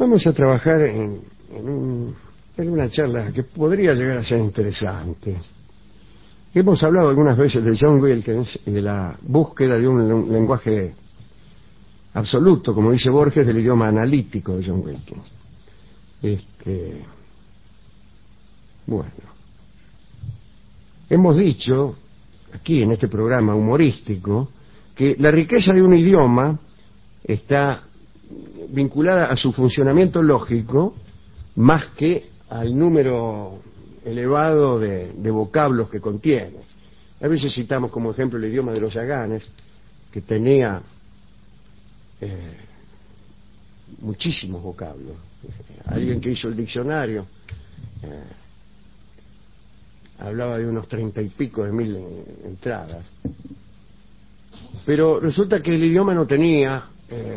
Vamos a trabajar en una charla que podría llegar a ser interesante. Hemos hablado algunas veces de John Wilkins y de la búsqueda de un lenguaje absoluto, como dice Borges, del idioma analítico de John Wilkins. Bueno, hemos dicho aquí en este programa humorístico que la riqueza de un idioma está vinculada a su funcionamiento lógico más que al número elevado de vocablos que contiene. A veces citamos como ejemplo el idioma de los yaganes, que tenía muchísimos vocablos. Alguien que hizo el diccionario hablaba de unos 30 y pico de mil entradas. Pero resulta que el idioma no tenía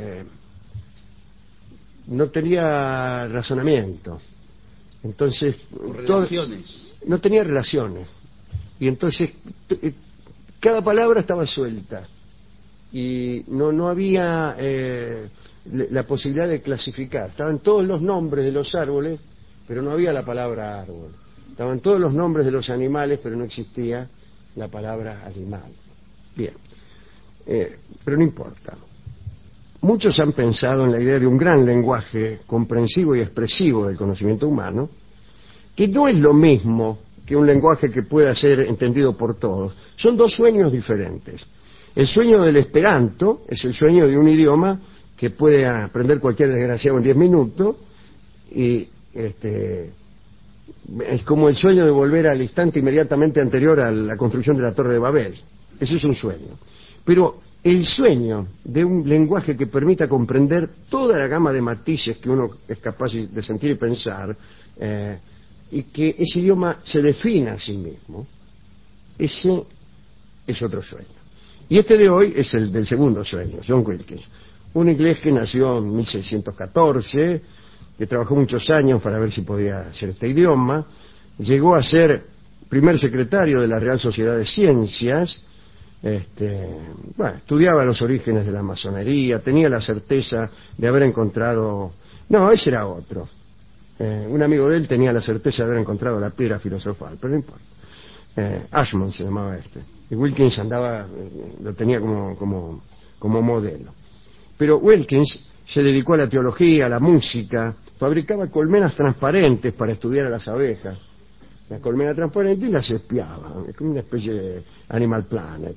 razonamiento. Entonces, no tenía relaciones. Y entonces cada palabra estaba suelta. Y no había la posibilidad de clasificar. Estaban todos los nombres de los árboles, pero no había la palabra árbol. Estaban todos los nombres de los animales, pero no existía la palabra animal. Bien. Pero no importa. Muchos han pensado en la idea de un gran lenguaje comprensivo y expresivo del conocimiento humano, que no es lo mismo que un lenguaje que pueda ser entendido por todos. Son dos sueños diferentes. El sueño del Esperanto es el sueño de un idioma que puede aprender cualquier desgraciado en 10 minutos, y es como el sueño de volver al instante inmediatamente anterior a la construcción de la Torre de Babel. Ese es un sueño. Pero el sueño de un lenguaje que permita comprender toda la gama de matices que uno es capaz de sentir y pensar, y que ese idioma se defina a sí mismo, ese es otro sueño. Y este de hoy es el del segundo sueño, John Wilkins, un inglés que nació en 1614, que trabajó muchos años para ver si podía hacer este idioma, llegó a ser primer secretario de la Real Sociedad de Ciencias. Estudiaba los orígenes de la masonería, tenía la certeza de haber encontrado... No, ese era otro. Un amigo de él tenía la certeza de haber encontrado la piedra filosofal, pero no importa. Ashmont se llamaba este. Y Wilkins lo tenía como modelo. Pero Wilkins se dedicó a la teología, a la música, fabricaba colmenas transparentes para estudiar a las abejas. La colmena transparente y las espiaba, como una especie de Animal Planet.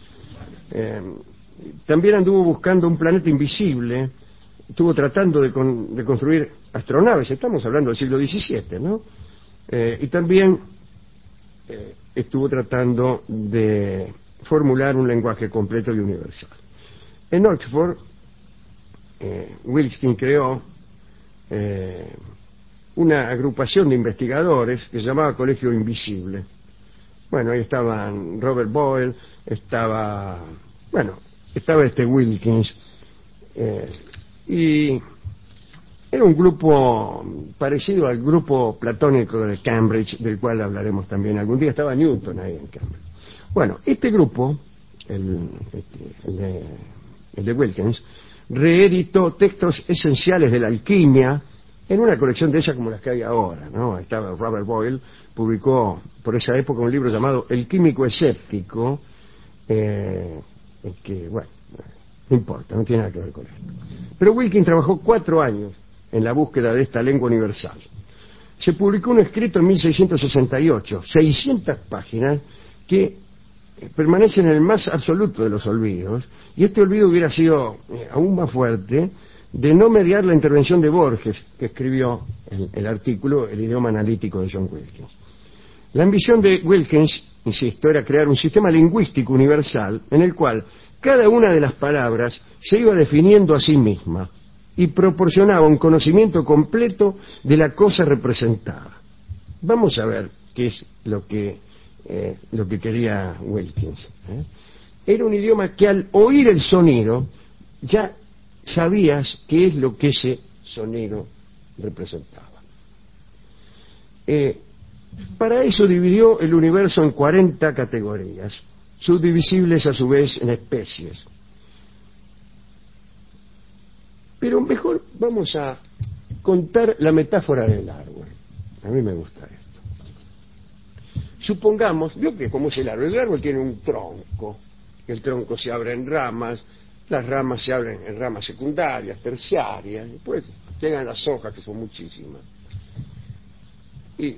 También anduvo buscando un planeta invisible, estuvo tratando de construir astronaves, estamos hablando del siglo XVII, ¿no? Y también estuvo tratando de formular un lenguaje completo y universal. En Oxford, Wilkins creó una agrupación de investigadores que se llamaba Colegio Invisible. Bueno, ahí estaban Robert Boyle, estaba Wilkins, y era un grupo parecido al grupo platónico de Cambridge, del cual hablaremos también algún día. Estaba Newton ahí en Cambridge. Bueno, este grupo, el de Wilkins, reeditó textos esenciales de la alquimia en una colección de ellas como las que hay ahora, ¿no? Estaba Robert Boyle, publicó por esa época un libro llamado El químico escéptico, que, bueno, no importa, no tiene nada que ver con esto. Pero Wilkins trabajó 4 años en la búsqueda de esta lengua universal. Se publicó un escrito en 1668, 600 páginas, que permanecen en el más absoluto de los olvidos, y este olvido hubiera sido aún más fuerte de no mediar la intervención de Borges, que escribió el artículo El idioma analítico de John Wilkins. La ambición de Wilkins, insisto, era crear un sistema lingüístico universal en el cual cada una de las palabras se iba definiendo a sí misma y proporcionaba un conocimiento completo de la cosa representada. Vamos a ver qué es lo que quería Wilkins. Era un idioma que al oír el sonido ya sabías qué es lo que ese sonido representaba. Para eso dividió el universo en 40 categorías, subdivisibles a su vez en especies. Pero mejor vamos a contar la metáfora del árbol. A mí me gusta esto. Supongamos, vio que como es el árbol tiene un tronco, el tronco se abre en ramas, las ramas se abren en ramas secundarias, terciarias, después llegan las hojas, que son muchísimas. Y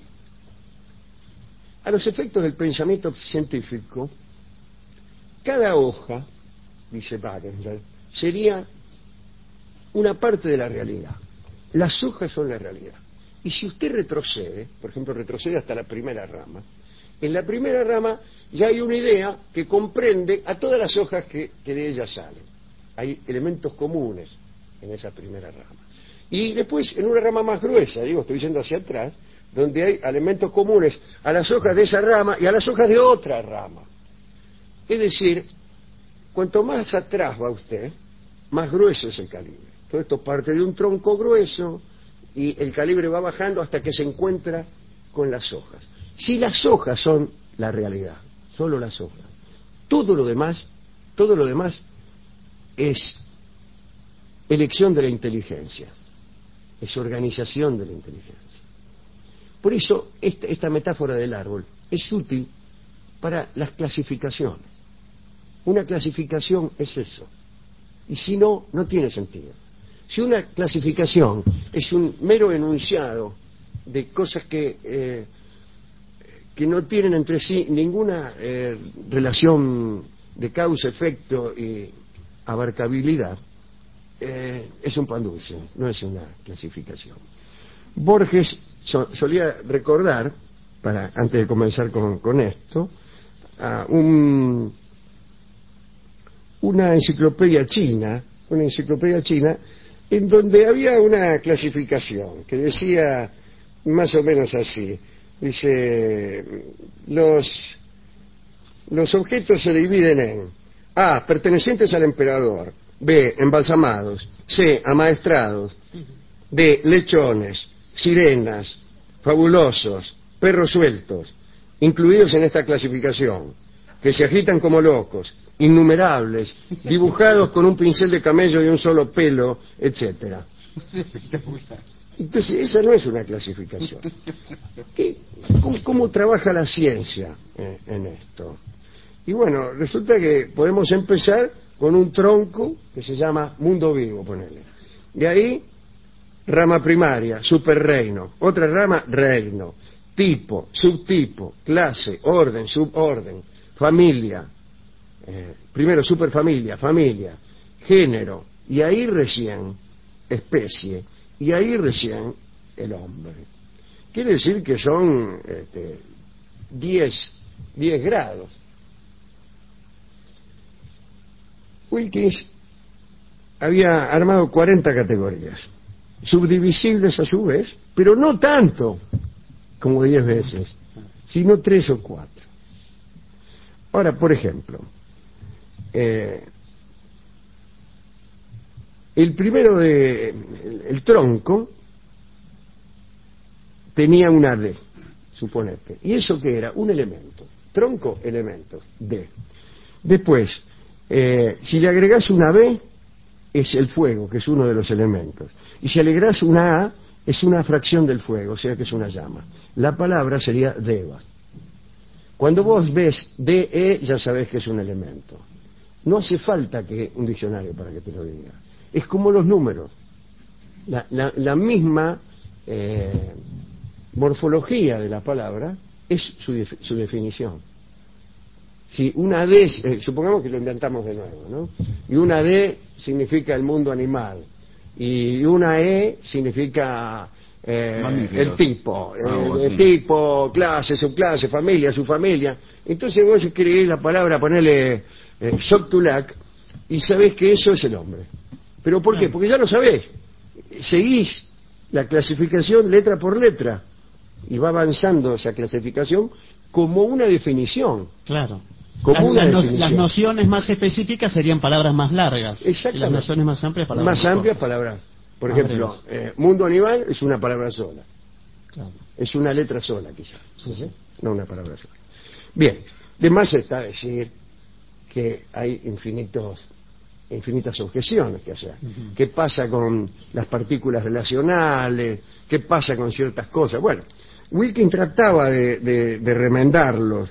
a los efectos del pensamiento científico, cada hoja, dice Wagner, sería una parte de la realidad. Las hojas son la realidad. Y si usted retrocede, por ejemplo, retrocede hasta la primera rama, en la primera rama ya hay una idea que comprende a todas las hojas que de ella salen. Hay elementos comunes en esa primera rama. Y después, en una rama más gruesa, estoy yendo hacia atrás, donde hay elementos comunes a las hojas de esa rama y a las hojas de otra rama. Es decir, cuanto más atrás va usted, más grueso es el calibre. Todo esto parte de un tronco grueso y el calibre va bajando hasta que se encuentra con las hojas. Si las hojas son la realidad, solo las hojas, todo lo demás es elección de la inteligencia, es organización de la inteligencia. Por eso esta metáfora del árbol es útil para las clasificaciones. Una clasificación es eso, y si no, no tiene sentido. Si una clasificación es un mero enunciado de cosas que no tienen entre sí ninguna relación de causa-efecto y abarcabilidad, es un pan dulce, no es una clasificación. Borges solía recordar, antes de comenzar con esto, a una enciclopedia china en donde había una clasificación que decía más o menos así. Dice, los objetos se dividen en A, pertenecientes al emperador; B, embalsamados; C, amaestrados; D, lechones, sirenas, fabulosos, perros sueltos, incluidos en esta clasificación, que se agitan como locos, innumerables, dibujados con un pincel de camello de un solo pelo, etcétera. Entonces, esa no es una clasificación. ¿Cómo trabaja la ciencia en esto? Y bueno, resulta que podemos empezar con un tronco que se llama mundo vivo, ponele. De ahí, rama primaria, superreino; otra rama, reino; tipo, subtipo, clase, orden, suborden; familia, primero superfamilia, familia; género, y ahí recién especie, y ahí recién el hombre. Quiere decir que son 10 grados. Wilkins había armado 40 categorías, subdivisibles a su vez, pero no tanto como 10 veces, sino 3 o 4. Ahora, por ejemplo, el primero el tronco tenía una D, suponete. ¿Y eso qué era? Un elemento. Tronco, elementos, D. Después, si le agregás una B, es el fuego, que es uno de los elementos. Y si le agregás una A, es una fracción del fuego, o sea que es una llama. La palabra sería deva. Cuando vos ves DE, ya sabés que es un elemento. No hace falta que un diccionario para que te lo diga. Es como los números. La misma morfología de la palabra es su definición. Si una D, supongamos que lo inventamos de nuevo, ¿no? Y una D significa el mundo animal, y una E significa el tipo, tipo, clase, subclase, familia, subfamilia. Entonces vos escribís la palabra, ponele Soctulac, y sabés que eso es el hombre. ¿Pero por qué? Porque ya lo sabés. Seguís la clasificación letra por letra, y va avanzando esa clasificación como una definición. Claro. Como las nociones más específicas serían palabras más largas. Exactamente. Y las nociones más amplias, palabras más amplias, palabras. Por ejemplo, mundo animal es una palabra sola. Claro. Es una letra sola, quizás. ¿Sí? No una palabra sola. Bien, de más está decir que hay infinitos infinitas objeciones que hacer. ¿Qué pasa con las partículas relacionales? ¿Qué pasa con ciertas cosas? Bueno, Wilkins trataba de remendarlos,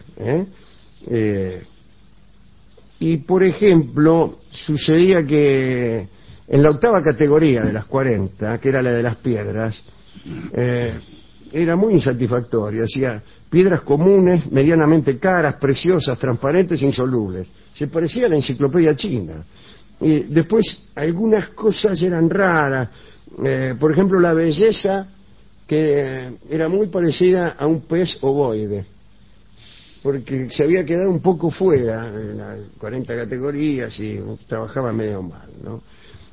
y por ejemplo sucedía que en la octava categoría de las 40, que era la de las piedras, era muy insatisfactoria. Decía piedras comunes, medianamente caras, preciosas, transparentes e insolubles. Se parecía a la enciclopedia china. Y después algunas cosas eran raras, por ejemplo la belleza, que era muy parecida a un pez ovoide, porque se había quedado un poco fuera de las 40 categorías y trabajaba medio mal, ¿no?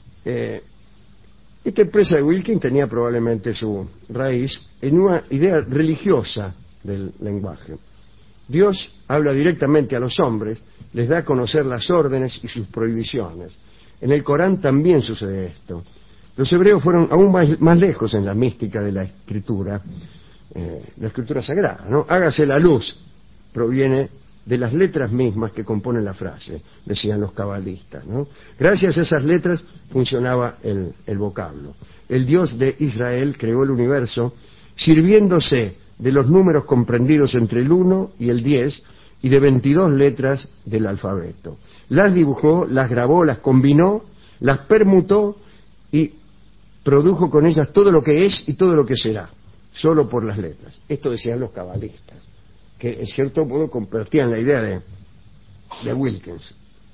Esta empresa de Wilkins tenía probablemente su raíz en una idea religiosa del lenguaje. Dios habla directamente a los hombres, les da a conocer las órdenes y sus prohibiciones. En el Corán también sucede esto. Los hebreos fueron aún más lejos en la mística de la escritura sagrada, ¿no? Hágase la luz, proviene de las letras mismas que componen la frase, decían los cabalistas, ¿no? Gracias a esas letras funcionaba el vocablo. El Dios de Israel creó el universo sirviéndose de los números comprendidos entre el 1 y el 10 y de 22 letras del alfabeto. Las dibujó, las grabó, las combinó, las permutó y produjo con ellas todo lo que es y todo lo que será, solo por las letras. Esto decían los cabalistas, que en cierto modo compartían la idea de Wilkins.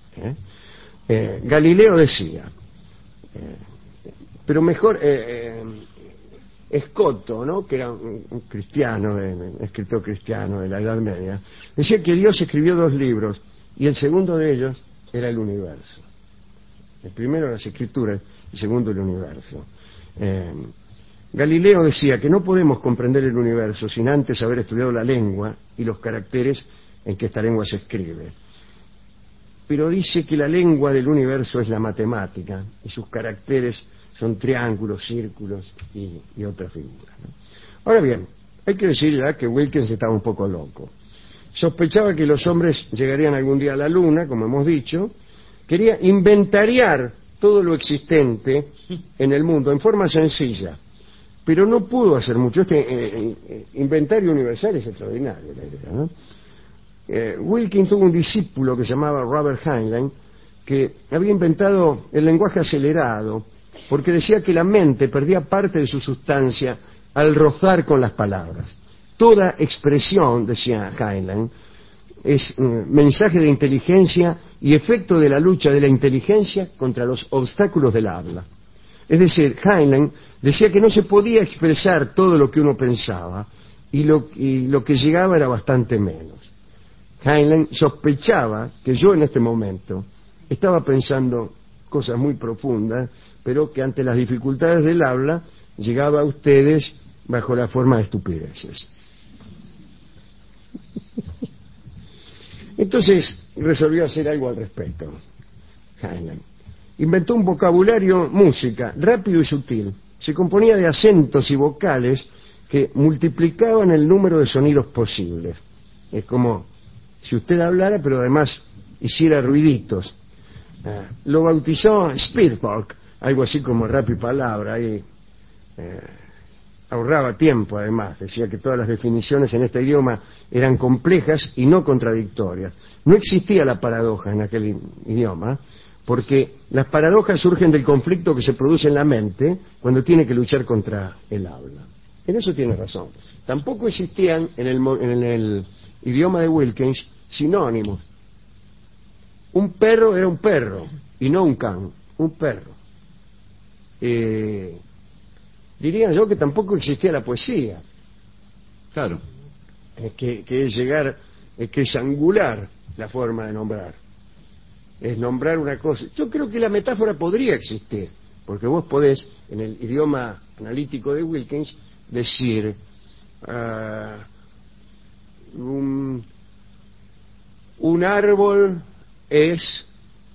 Galileo decía, pero mejor Escoto, ¿no?, que era un cristiano, un escritor cristiano de la Edad Media, decía que Dios escribió 2 libros y el segundo de ellos era el universo. El primero las escrituras, el segundo el universo. Galileo decía que no podemos comprender el universo sin antes haber estudiado la lengua y los caracteres en que esta lengua se escribe. Pero dice que la lengua del universo es la matemática y sus caracteres son triángulos, círculos y otras figuras, ¿no? Ahora bien, hay que decir ya que Wilkins estaba un poco loco. Sospechaba que los hombres llegarían algún día a la luna, como hemos dicho. Quería inventariar todo lo existente en el mundo en forma sencilla, pero no pudo hacer mucho. Este inventario universal es extraordinario, la idea, ¿no? Wilkins tuvo un discípulo que se llamaba Robert Heinlein, que había inventado el lenguaje acelerado, porque decía que la mente perdía parte de su sustancia al rozar con las palabras. Toda expresión, decía Heinlein, es mensaje de inteligencia y efecto de la lucha de la inteligencia contra los obstáculos del habla. Es decir, Heinlein decía que no se podía expresar todo lo que uno pensaba y lo que llegaba era bastante menos. Heinlein sospechaba que yo en este momento estaba pensando cosas muy profundas, pero que ante las dificultades del habla llegaba a ustedes bajo la forma de estupideces. Entonces resolvió hacer algo al respecto. Heinlein inventó un vocabulario música rápido y sutil. Se componía de acentos y vocales que multiplicaban el número de sonidos posibles. Es como si usted hablara, pero además hiciera ruiditos. Lo bautizó Speedtalk, algo así como rap y palabra, y ahorraba tiempo además. Decía que todas las definiciones en este idioma eran complejas y no contradictorias. No existía la paradoja en aquel idioma, porque las paradojas surgen del conflicto que se produce en la mente cuando tiene que luchar contra el habla. En eso tiene razón. Tampoco existían en el idioma de Wilkins sinónimos. Un perro era un perro y no un can, un perro. Diría yo que tampoco existía la poesía. Claro. Que es llegar, que es angular la forma de nombrar. Es nombrar una cosa. Yo creo que la metáfora podría existir, porque vos podés, en el idioma analítico de Wilkins, decir un árbol es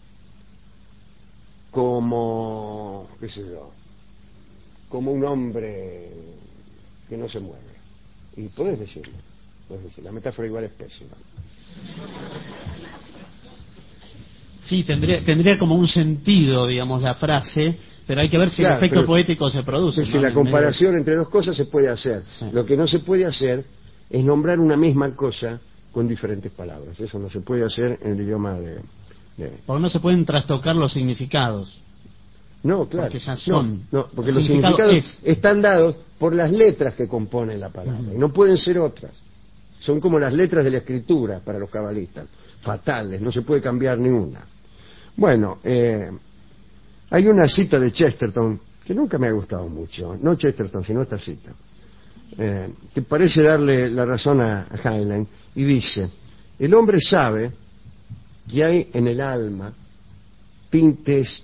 como, qué sé yo, como un hombre que no se mueve. Y podés decirlo. La metáfora igual es pésima. Sí, tendría como un sentido, digamos, la frase, pero hay que ver si el efecto poético se produce. Si la comparación entre dos cosas se puede hacer. Sí. Lo que no se puede hacer es nombrar una misma cosa con diferentes palabras. Eso no se puede hacer en el idioma de... Porque no se pueden trastocar los significados. No, claro. Porque ya son. No, porque los significados están dados por las letras que componen la palabra. Y no pueden ser otras. Son como las letras de la escritura para los cabalistas. Fatales, no se puede cambiar ni una. Bueno, hay una cita de Chesterton que nunca me ha gustado mucho. No Chesterton, sino esta cita. Que parece darle la razón a Heinlein. Y dice, el hombre sabe que hay en el alma tintes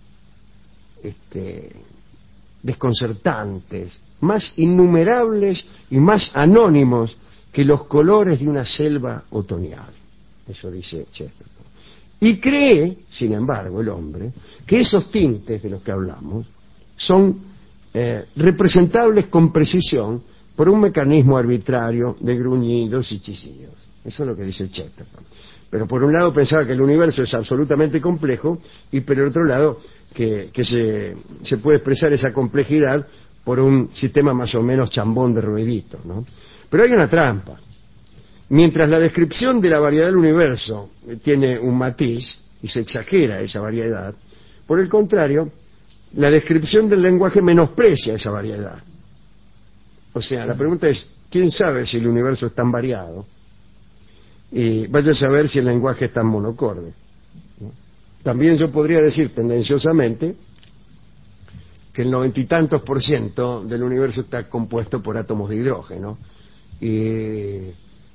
desconcertantes, más innumerables y más anónimos que los colores de una selva otoñal. Eso dice Chesterton. Y cree, sin embargo, el hombre, que esos tintes de los que hablamos son representables con precisión por un mecanismo arbitrario de gruñidos y chillidos. Eso es lo que dice Chesterton. Pero por un lado pensaba que el universo es absolutamente complejo y por el otro lado que se puede expresar esa complejidad por un sistema más o menos chambón de ruiditos, ¿no? Pero hay una trampa. Mientras la descripción de la variedad del universo tiene un matiz y se exagera esa variedad, por el contrario, la descripción del lenguaje menosprecia esa variedad. O sea, la pregunta es, ¿quién sabe si el universo es tan variado? Y vaya a saber si el lenguaje es tan monocorde, ¿no? También yo podría decir tendenciosamente que el 90 y tantos % del universo está compuesto por átomos de hidrógeno, y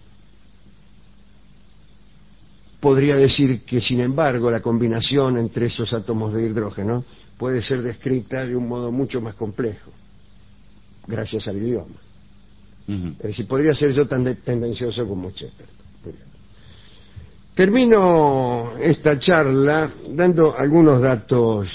podría decir que sin embargo la combinación entre esos átomos de hidrógeno puede ser descrita de un modo mucho más complejo gracias al idioma. Es decir, podría ser yo tan tendencioso como Chesterton. Termino esta charla dando algunos datos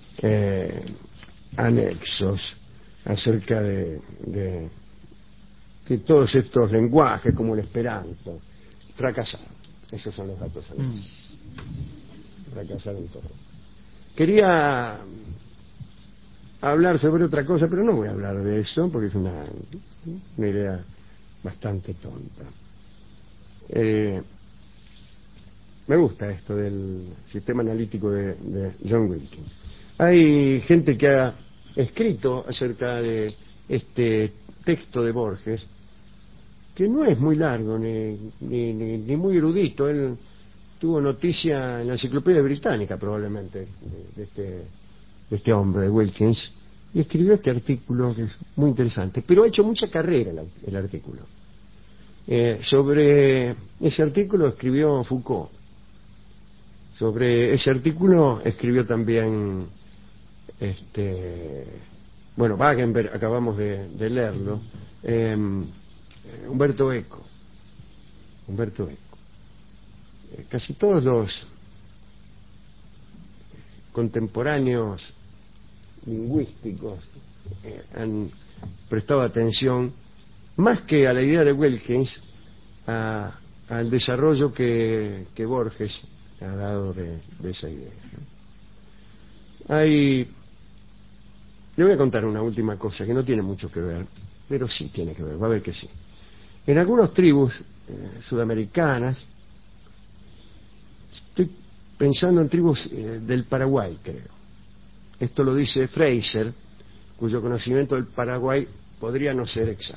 anexos acerca de todos estos lenguajes como el esperanto. Fracasaron. Esos son los datos anexos. Fracasaron todos. Quería hablar sobre otra cosa, pero no voy a hablar de eso porque es una idea bastante tonta. Me gusta esto del sistema analítico de John Wilkins. Hay gente que ha escrito acerca de este texto de Borges, que no es muy largo ni muy erudito. Él tuvo noticia en la Enciclopedia Británica probablemente de este hombre, de Wilkins, y escribió este artículo que es muy interesante, pero ha hecho mucha carrera el artículo. Sobre ese artículo escribió Foucault. Sobre ese artículo escribió también Wagenberg, acabamos de leerlo, Umberto Eco. Casi todos los contemporáneos lingüísticos han prestado atención más que a la idea de Wilkins al desarrollo que Borges ha dado de esa idea. Le voy a contar una última cosa que no tiene mucho que ver, pero sí tiene que ver, va a ver que sí. En algunas tribus sudamericanas, estoy pensando en tribus del Paraguay, creo. Esto lo dice Fraser, cuyo conocimiento del Paraguay podría no ser exacto.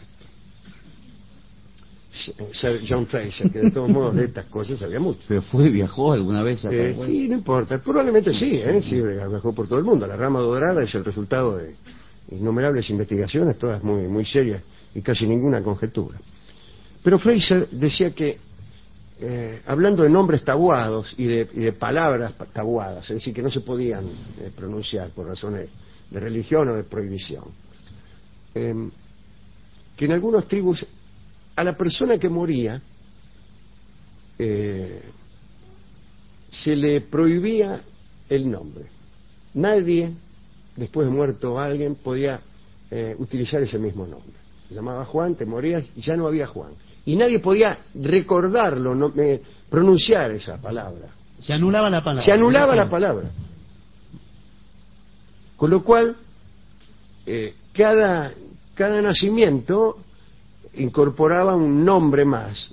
John Fraser, que de todos modos de estas cosas sabía mucho. ¿Pero viajó alguna vez a Paraguay? Sí, no importa, probablemente sí, sí, viajó por todo el mundo. La rama dorada es el resultado de innumerables investigaciones, todas muy, muy serias y casi ninguna conjetura. Pero Fraser decía que, hablando de nombres tabuados y de palabras tabuadas, es decir, que no se podían pronunciar por razones de religión o de prohibición, que en algunas tribus a la persona que moría se le prohibía el nombre. Nadie, después de muerto alguien, podía utilizar ese mismo nombre. Se llamaba Juan, te morías y ya no había Juan. Y nadie podía recordarlo, pronunciar esa palabra, Se anulaba la palabra. Se anulaba la palabra. Con lo cual, cada nacimiento incorporaba un nombre más.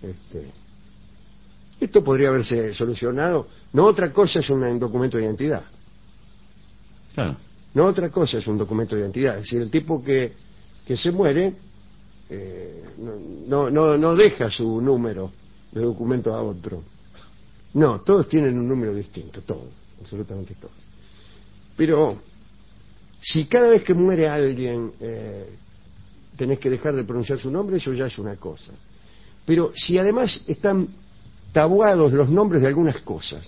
Esto podría haberse solucionado. No otra cosa es un documento de identidad. Claro. No otra cosa es un documento de identidad. Es decir, el tipo que se muere no deja su número de documento a otro. No, todos tienen un número distinto, todos, absolutamente todos. Pero si cada vez que muere alguien tenés que dejar de pronunciar su nombre, eso ya es una cosa. Pero si además están tabuados los nombres de algunas cosas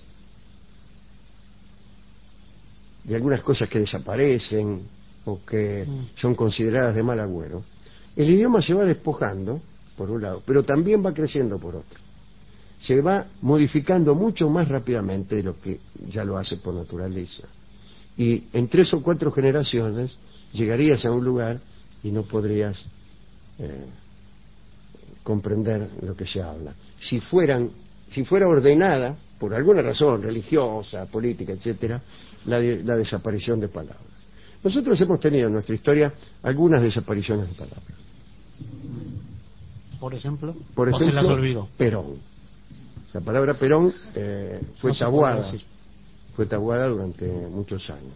que desaparecen o que son consideradas de mal agüero, el idioma se va despojando, por un lado, pero también va creciendo por otro. Se va modificando mucho más rápidamente de lo que ya lo hace por naturaleza. Y en 3 o 4 generaciones llegarías a un lugar y no podrías comprender lo que se habla. Si fuera ordenada, por alguna razón religiosa, política, etcétera, la desaparición de palabras. Nosotros hemos tenido en nuestra historia algunas desapariciones de palabras. Por ejemplo, ¿o se las olvidó? Perón. La palabra Perón fue tabuada durante muchos años.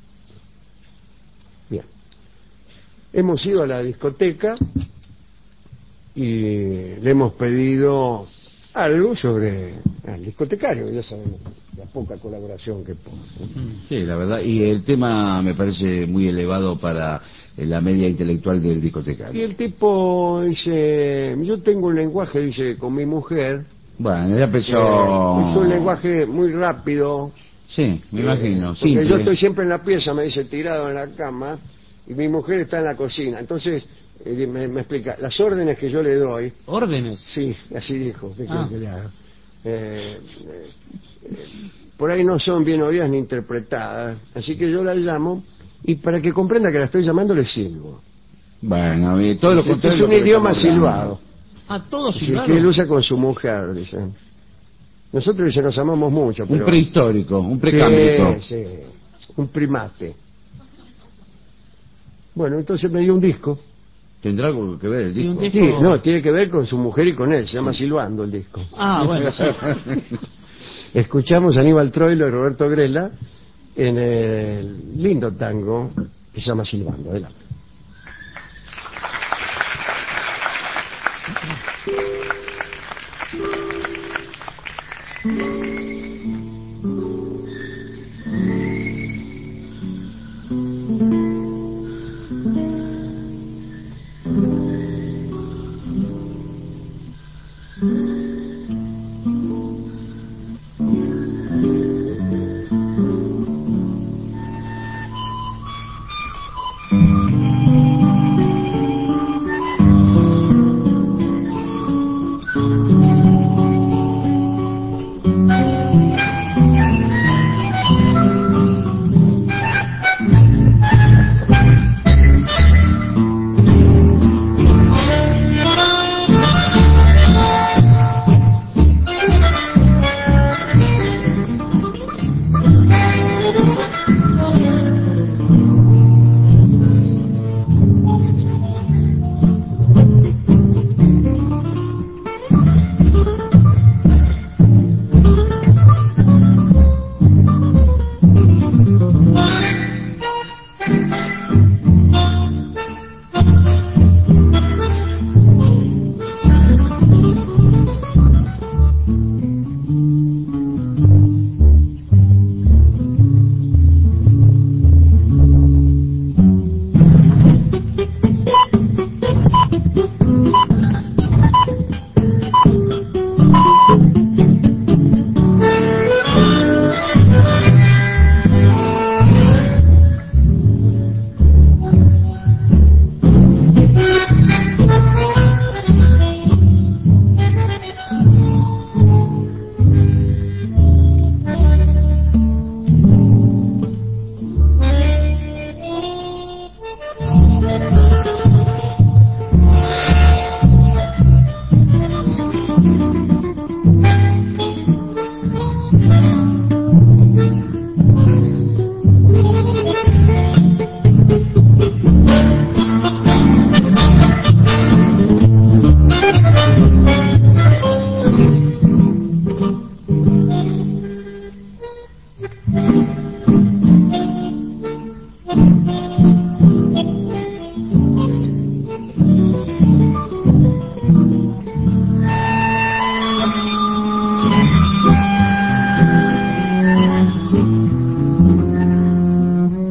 Bien. Hemos ido a la discoteca y le hemos pedido algo sobre el discotecario, ya sabemos la poca colaboración que pone. Sí, la verdad, y el tema me parece muy elevado para la media intelectual del discotecario. Y el tipo dice, yo tengo un lenguaje, dice, con mi mujer. Bueno, ya empezó... es un lenguaje muy rápido. Sí, me imagino. Porque simple. yo estoy siempre en la pieza, me dice, tirado en la cama, y mi mujer está en la cocina. Entonces, me explica, las órdenes que yo le doy... ¿Órdenes? Sí, así dijo. ¿Qué quiere que le haga? Por ahí no son bien oídas ni interpretadas, así que yo la llamo, y para que comprenda que la estoy llamando, le silbo. Bueno, todo lo Este contrario. es un idioma silbado. Todo silbado. Que él usa con su mujer, dicen. Nosotros dice, nos amamos mucho, pero... Un prehistórico, un precámbrico. Sí, un primate. Bueno, entonces me dio un disco. ¿Tendrá algo que ver el disco? Sí, no, tiene que ver con su mujer y con él, se llama Silbando el disco. Bueno, sí. Escuchamos a Aníbal Troilo y Roberto Grela en el lindo tango que se llama Silbando. Adelante.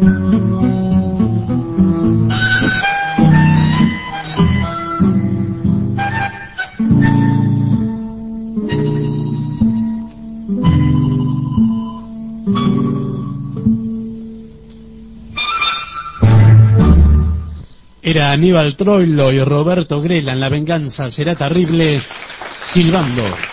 Era Aníbal Troilo y Roberto Grela en La venganza será terrible, silbando.